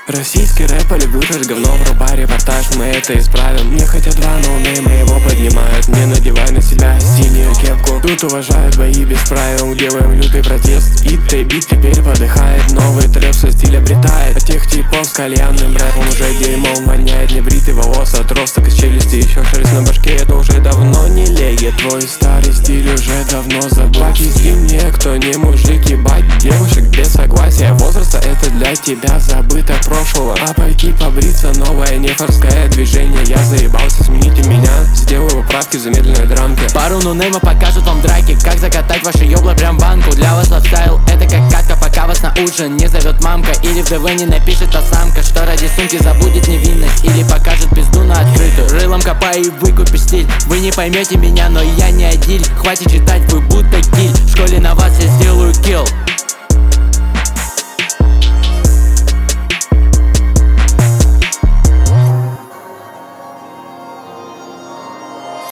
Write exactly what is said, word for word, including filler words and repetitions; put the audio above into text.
Российский рэп полюбишь, говно врубай репортаж, мы это исправим. Мне хотят два ноунейма, его поднимают. Не надевай на себя синюю кепку. Тут уважают бои без правил, делаем лютый протест. И бит теперь подыхает, новый трэп со стиля обретает. От тех типов с кальянным рэпом уже дерьмом воняет. Небритый волос, отросток из челюсти, еще шерсть на башке, это уже давно не леги. Твой старый стиль уже давно забыл. Киски мне, кто не мужик, ебать девушек без согласия возраста, это для тебя забыто прошлого. А пойти побриться, новое нефорское движение. Я заебался, смените меня, сделаю поправки в замедленной драмке. Пару нонейма покажут вам драки, как закатать ваше ёбло прям в банку. Для вас лайфстайл это как катка, пока вас на ужин не зовет мамка. Или в ДВ не напишет та самка, что ради сумки забудет невинность. Или покажет пизду на открытую, рылом копай и выкупи стиль. Вы не поймете меня, но я не адиль. Хватит читать, вы будто киль, в школе на вас я сделаю килл.